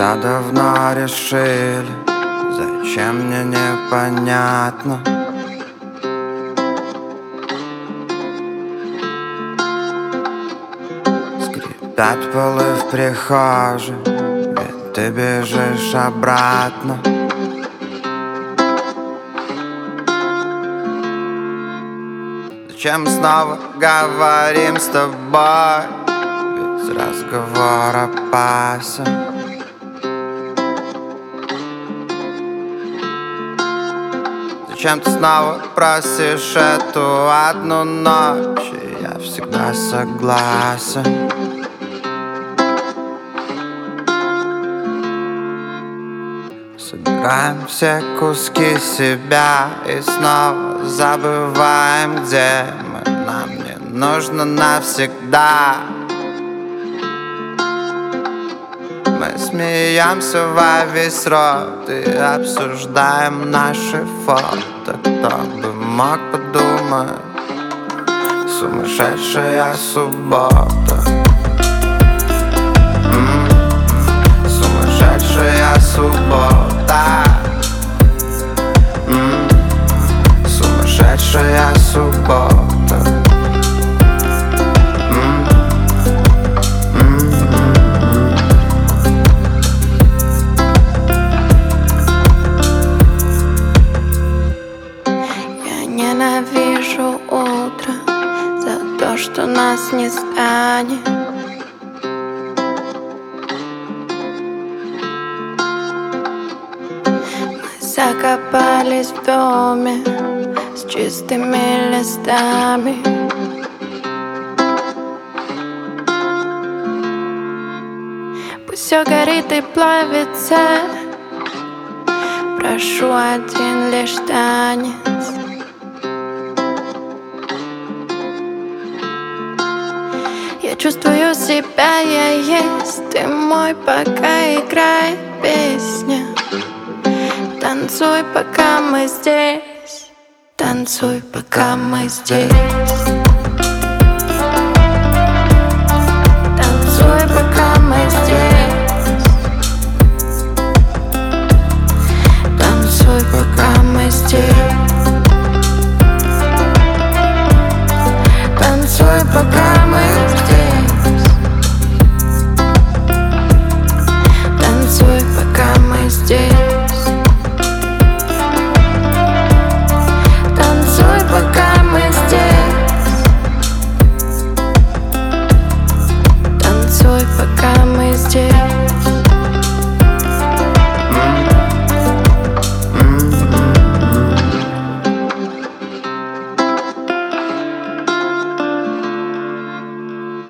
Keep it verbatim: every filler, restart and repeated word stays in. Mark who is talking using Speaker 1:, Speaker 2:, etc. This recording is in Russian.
Speaker 1: все давно решили, зачем мне непонятно. Скрипят полы в прихожей, ведь ты бежишь обратно. Зачем снова говорим с тобой, ведь разговор опасен. Зачем ты снова просишь эту одну ночь, и я всегда согласен. Собираем все куски себя и снова забываем, где мы. Нам не нужно навсегда. Мы смеемся во весь рот и обсуждаем наши фото. Кто бы мог подумать, сумасшедшая суббота. М-м-м. Сумасшедшая суббота. М-м. Сумасшедшая суббота.
Speaker 2: Ненавижу утро за то, что нас не станет. Мы закопались в доме с чистыми листами. Пусть все горит и плавится, прошу один лишь танец. Я чувствую себя, я есть, ты мой, пока играет песня. Танцуй, пока мы здесь, танцуй, пока мы здесь.